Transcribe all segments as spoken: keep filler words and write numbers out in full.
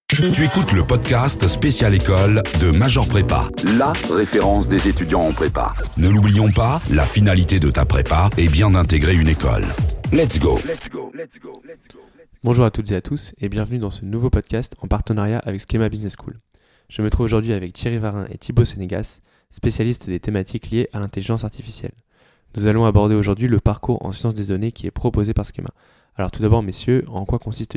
Tu écoutes le podcast Spécial École de Major Prépa, la référence des étudiants en prépa. Ne l'oublions pas, la finalité de ta prépa est bien d'intégrer une école. Let's go. Let's go, let's go, let's go. Bonjour à toutes et à tous et bienvenue dans ce nouveau podcast en partenariat avec Schema Business School. Je me trouve aujourd'hui avec Thierry Varin et Thibaut Sénégas, spécialistes des thématiques liées à l'intelligence artificielle. Nous allons aborder aujourd'hui le parcours en sciences des données qui est proposé par Schema. Alors tout d'abord messieurs, en quoi consiste-t-il ?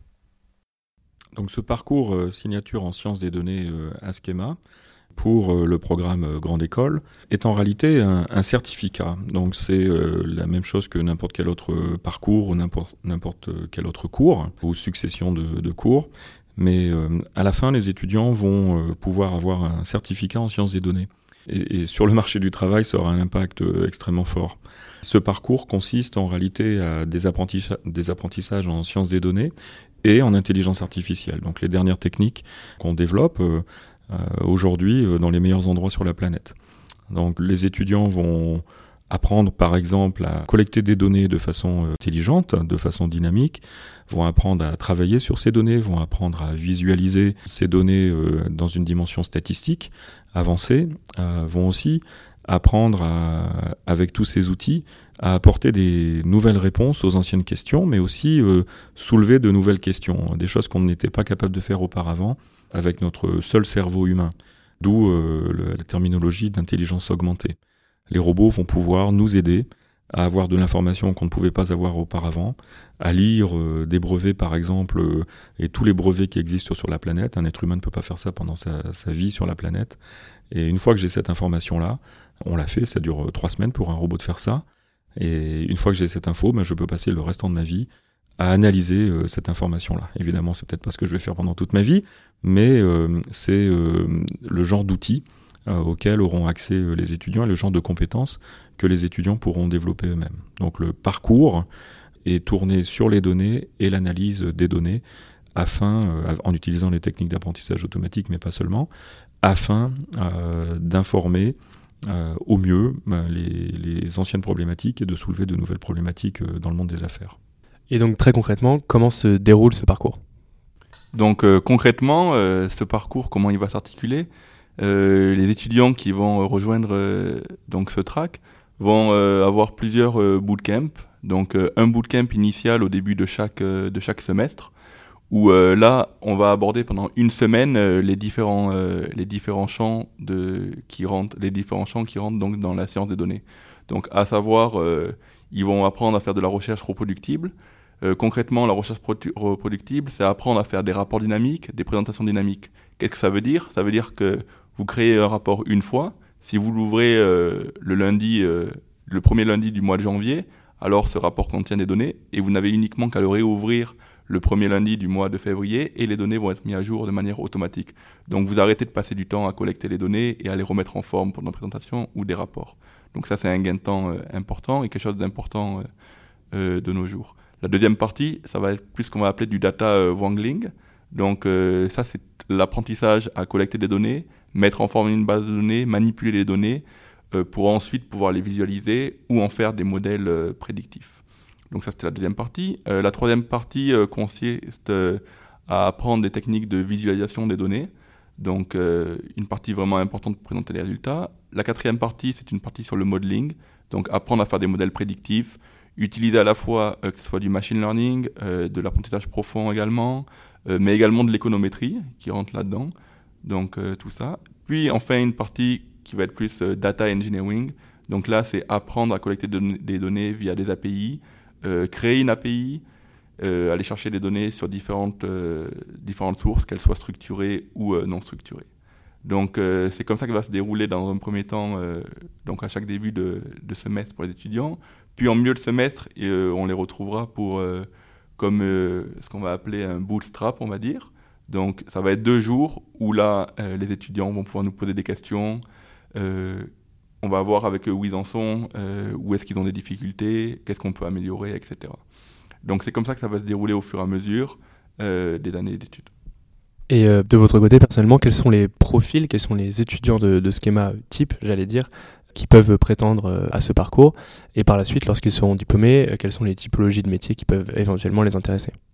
Donc ce parcours euh, signature en sciences des données euh, à Schema pour euh, le programme euh, Grande École est en réalité un, un certificat. Donc c'est euh, la même chose que n'importe quel autre euh, parcours ou n'importe, n'importe quel autre cours ou succession de, de cours. Mais euh, à la fin, les étudiants vont euh, pouvoir avoir un certificat en sciences des données. Et, et sur le marché du travail, ça aura un impact euh, extrêmement fort. Ce parcours consiste en réalité à des, apprentissa- des apprentissages en sciences des données et en intelligence artificielle. Donc les dernières techniques qu'on développe euh, euh, aujourd'hui euh, dans les meilleurs endroits sur la planète. Donc les étudiants vont apprendre par exemple à collecter des données de façon euh, intelligente, de façon dynamique, vont apprendre à travailler sur ces données, vont apprendre à visualiser ces données euh, dans une dimension statistique avancée, euh, vont aussi apprendre à, avec tous ces outils à apporter des nouvelles réponses aux anciennes questions, mais aussi euh, soulever de nouvelles questions, des choses qu'on n'était pas capable de faire auparavant avec notre seul cerveau humain, d'où euh, le, la terminologie d'intelligence augmentée. Les robots vont pouvoir nous aider à avoir de l'information qu'on ne pouvait pas avoir auparavant, à lire euh, des brevets par exemple, euh, et tous les brevets qui existent sur la planète. Un être humain ne peut pas faire ça pendant sa, sa vie sur la planète. Et une fois que j'ai cette information-là, on l'a fait, ça dure trois semaines pour un robot de faire ça. Et une fois que j'ai cette info, ben, je peux passer le restant de ma vie à analyser euh, cette information-là. Évidemment, c'est peut-être pas ce que je vais faire pendant toute ma vie, mais euh, c'est euh, le genre d'outils euh, auxquels auront accès euh, les étudiants et le genre de compétences que les étudiants pourront développer eux-mêmes. Donc le parcours est tourné sur les données et l'analyse des données afin, euh, en utilisant les techniques d'apprentissage automatique, mais pas seulement, afin euh, d'informer euh, au mieux ben, les, les anciennes problématiques et de soulever de nouvelles problématiques euh, dans le monde des affaires. Et donc très concrètement, comment se déroule ce parcours ? Donc euh, concrètement, euh, ce parcours, comment il va s'articuler ? euh, Les étudiants qui vont euh, rejoindre euh, donc ce track vont euh, avoir plusieurs euh, bootcamps. Donc euh, un bootcamp initial au début de chaque, euh, de chaque semestre, où euh, là, on va aborder pendant une semaine euh, les différents euh, les différents champs de qui rentrent les différents champs qui rentrent donc dans la science des données. Donc, à savoir, euh, ils vont apprendre à faire de la recherche reproductible. Euh, concrètement, la recherche produ- reproductible, c'est apprendre à faire des rapports dynamiques, des présentations dynamiques. Qu'est-ce que ça veut dire ? Ça veut dire que vous créez un rapport une fois. Si vous l'ouvrez euh, le lundi, euh, le premier lundi du mois de janvier, alors ce rapport contient des données et vous n'avez uniquement qu'à le réouvrir le premier lundi du mois de février et les données vont être mises à jour de manière automatique. Donc vous arrêtez de passer du temps à collecter les données et à les remettre en forme pour une présentation ou des rapports. Donc ça c'est un gain de temps euh, important et quelque chose d'important euh, euh, de nos jours. La deuxième partie, ça va être plus ce qu'on va appeler du data euh, wrangling. Donc euh, ça c'est l'apprentissage à collecter des données, mettre en forme une base de données, manipuler les données euh, pour ensuite pouvoir les visualiser ou en faire des modèles euh, prédictifs. Donc ça, c'était la deuxième partie. Euh, la troisième partie euh, consiste euh, à apprendre des techniques de visualisation des données. Donc, euh, une partie vraiment importante pour présenter les résultats. La quatrième partie, c'est une partie sur le modeling. Donc, apprendre à faire des modèles prédictifs, utiliser à la fois euh, que ce soit du machine learning, euh, de l'apprentissage profond également, euh, mais également de l'économétrie qui rentre là-dedans. Donc, euh, tout ça. Puis, enfin, une partie qui va être plus euh, data engineering. Donc là, c'est apprendre à collecter de, des données via des A P I, Euh, créer une A P I, euh, aller chercher des données sur différentes, euh, différentes sources, qu'elles soient structurées ou euh, non structurées. Donc euh, c'est comme ça que va se dérouler dans un premier temps, euh, donc à chaque début de, de semestre pour les étudiants. Puis en milieu de semestre, euh, on les retrouvera pour euh, comme euh, ce qu'on va appeler un bootstrap, on va dire. Donc ça va être deux jours où là, euh, les étudiants vont pouvoir nous poser des questions. Euh, On va voir avec eux où ils en sont, euh, où est-ce qu'ils ont des difficultés, qu'est-ce qu'on peut améliorer, et cetera. Donc c'est comme ça que ça va se dérouler au fur et à mesure euh, des années d'études. Et euh, de votre côté, personnellement, quels sont les profils, quels sont les étudiants de, de Schema type, j'allais dire, qui peuvent prétendre euh, à ce parcours ? Et par la suite, lorsqu'ils seront diplômés, euh, quelles sont les typologies de métiers qui peuvent éventuellement les intéresser ?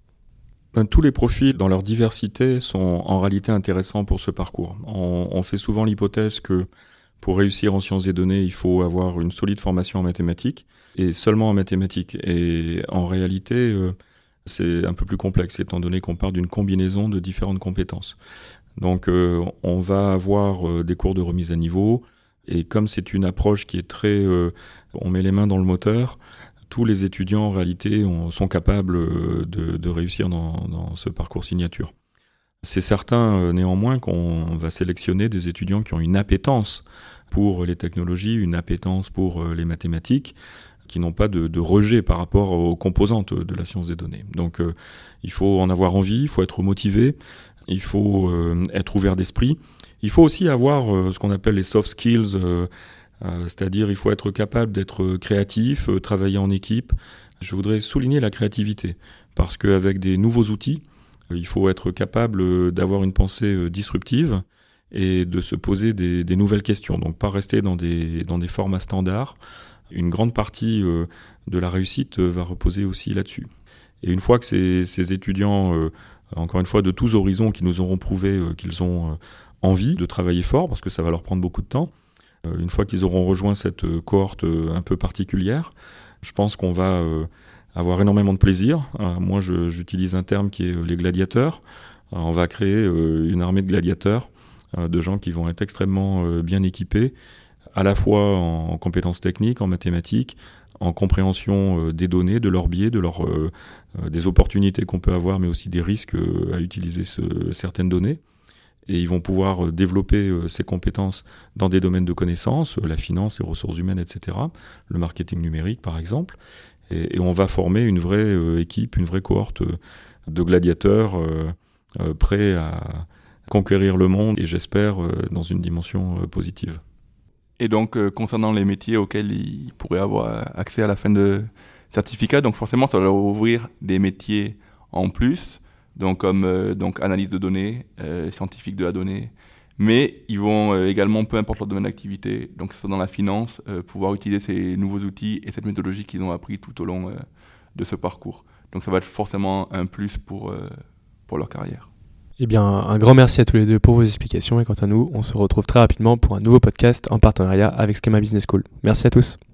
Ben, tous les profils, dans leur diversité, sont en réalité intéressants pour ce parcours. On, on fait souvent l'hypothèse que pour réussir en sciences des données, il faut avoir une solide formation en mathématiques, et seulement en mathématiques. Et en réalité, euh, c'est un peu plus complexe, étant donné qu'on part d'une combinaison de différentes compétences. Donc euh, on va avoir euh, des cours de remise à niveau, et comme c'est une approche qui est très... Euh, on met les mains dans le moteur, tous les étudiants en réalité on, sont capables de, de réussir dans, dans ce parcours signature. C'est certain euh, néanmoins qu'on va sélectionner des étudiants qui ont une appétence pour les technologies, une appétence pour euh, les mathématiques, qui n'ont pas de, de rejet par rapport aux composantes de la science des données. Donc euh, il faut en avoir envie, il faut être motivé, il faut euh, être ouvert d'esprit. Il faut aussi avoir euh, ce qu'on appelle les soft skills, euh, euh, c'est-à-dire il faut être capable d'être créatif, euh, travailler en équipe. Je voudrais souligner la créativité, parce qu'avec des nouveaux outils, euh, il faut être capable euh, d'avoir une pensée euh, disruptive et de se poser des, des nouvelles questions. Donc pas rester dans des, dans des formats standards. Une grande partie euh, de la réussite euh, va reposer aussi là-dessus. Et une fois que ces, ces étudiants, euh, encore une fois de tous horizons, qui nous auront prouvé euh, qu'ils ont euh, envie de travailler fort, parce que ça va leur prendre beaucoup de temps, euh, une fois qu'ils auront rejoint cette euh, cohorte euh, un peu particulière, je pense qu'on va euh, avoir énormément de plaisir. Euh, moi, je, j'utilise un terme qui est euh, les gladiateurs. Euh, on va créer euh, une armée de gladiateurs, euh, de gens qui vont être extrêmement euh, bien équipés, à la fois en compétences techniques, en mathématiques, en compréhension des données, de leurs biais, de leurs, euh, des opportunités qu'on peut avoir, mais aussi des risques à utiliser ce, certaines données. Et ils vont pouvoir développer ces compétences dans des domaines de connaissances, la finance, les ressources humaines, et cetera, le marketing numérique par exemple. Et, et on va former une vraie euh, équipe, une vraie cohorte de gladiateurs euh, euh, prêts à conquérir le monde, et j'espère euh, dans une dimension euh, positive. Et donc, euh, concernant les métiers auxquels ils pourraient avoir accès à la fin de certificat, donc forcément, ça va leur ouvrir des métiers en plus, donc comme euh, donc analyse de données, euh, scientifique de la donnée, mais ils vont euh, également, peu importe leur domaine d'activité, donc que ce soit dans la finance, euh, pouvoir utiliser ces nouveaux outils et cette méthodologie qu'ils ont appris tout au long euh, de ce parcours. Donc ça va être forcément un plus pour, euh, pour leur carrière. Eh bien, un grand merci à tous les deux pour vos explications, et quant à nous, on se retrouve très rapidement pour un nouveau podcast en partenariat avec Schema Business School. Merci à tous.